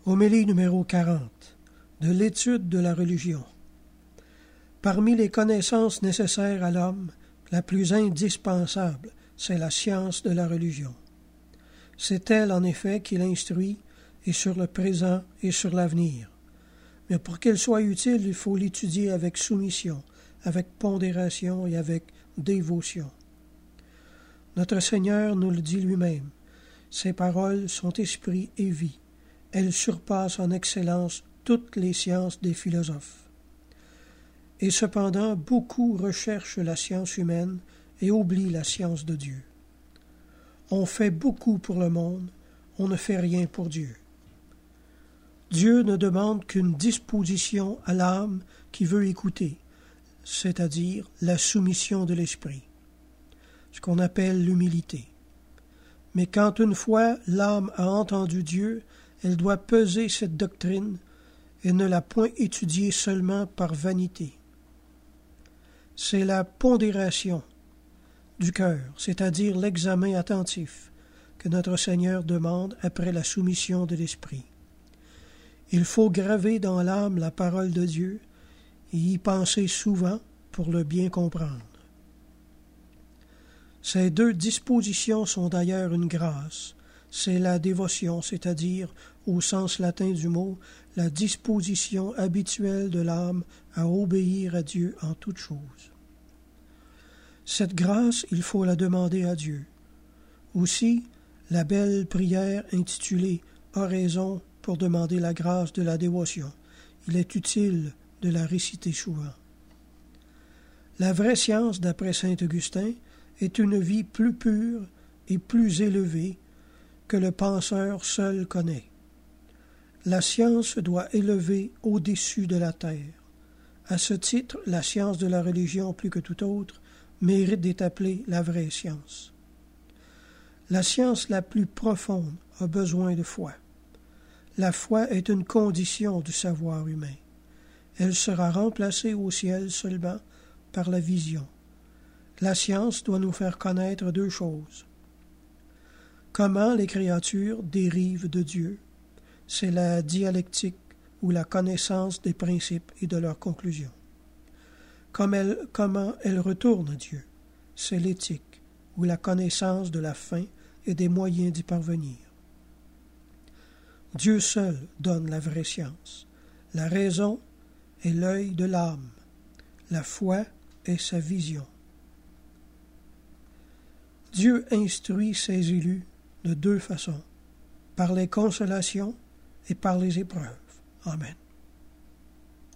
Homélie numéro 40, de l'étude de la religion. Parmi les connaissances nécessaires à l'homme, la plus indispensable, c'est la science de la religion. C'est elle, en effet, qui l'instruit, et sur le présent et sur l'avenir. Mais pour qu'elle soit utile, il faut l'étudier avec soumission, avec pondération et avec dévotion. Notre Seigneur nous le dit lui-même. Ses paroles sont esprit et vie. Elles surpassent en excellence toutes les sciences des philosophes. Et cependant, beaucoup recherchent la science humaine et oublient la science de Dieu. On fait beaucoup pour le monde, on ne fait rien pour Dieu. Dieu ne demande qu'une disposition à l'âme qui veut écouter, c'est-à-dire la soumission de l'esprit, ce qu'on appelle l'humilité. Mais quand une fois l'âme a entendu Dieu, elle doit peser cette doctrine et ne la point étudier seulement par vanité. C'est la pondération du cœur, c'est-à-dire l'examen attentif, que notre Seigneur demande après la soumission de l'esprit. Il faut graver dans l'âme la parole de Dieu et y penser souvent pour le bien comprendre. Ces deux dispositions sont d'ailleurs une grâce. C'est la dévotion, c'est-à-dire, au sens latin du mot, la disposition habituelle de l'âme à obéir à Dieu en toutes choses. Cette grâce, il faut la demander à Dieu. Aussi, la belle prière intitulée « Oraison » pour demander la grâce de la dévotion. Il est utile de la réciter souvent. La vraie science, d'après saint Augustin, est une vie plus pure et plus élevée que le penseur seul connaît. La science doit élever au-dessus de la terre. À ce titre, la science de la religion, plus que toute autre, mérite d'être appelée la vraie science. La science la plus profonde a besoin de foi. La foi est une condition du savoir humain. Elle sera remplacée au ciel seulement par la vision. La science doit nous faire connaître deux choses. Comment les créatures dérivent de Dieu, c'est la dialectique ou la connaissance des principes et de leurs conclusions. Comment elles retournent à Dieu, c'est l'éthique ou la connaissance de la fin et des moyens d'y parvenir. Dieu seul donne la vraie science. La raison est l'œil de l'âme. La foi est sa vision. Dieu instruit ses élus de deux façons, par les consolations et par les épreuves. Amen.